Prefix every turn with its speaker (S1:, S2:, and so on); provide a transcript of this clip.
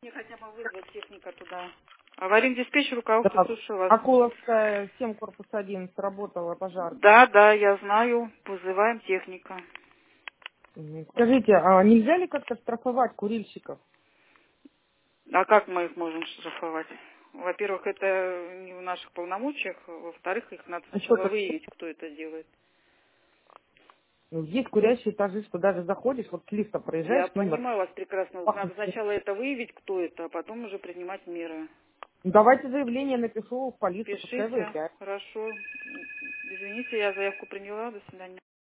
S1: Мне хотя бы вызвать техника туда. Аварийный диспетчер, руководство,
S2: Так,
S1: слушаю вас.
S2: Акуловская, 7, корпус 1, сработала пожарка.
S1: Да, да, я знаю. Вызываем техника.
S2: Скажите, а нельзя ли как-то штрафовать курильщиков?
S1: А как мы их можем штрафовать? Во-первых, это не в наших полномочиях. Во-вторых, их надо
S2: Ну что,
S1: сначала выявить, кто это делает.
S2: есть курящие этажи, что даже заходишь, вот с лифта
S1: Я
S2: проезжаешь мимо,
S1: понимаю вас прекрасно. Надо
S2: пахнет.
S1: сначала это выявить, кто это, а потом уже принимать меры.
S2: Ну, давайте заявление напишу в полицию, пускай
S1: Пишите.
S2: выезжает.
S1: Хорошо. Извините, я заявку приняла. До свидания.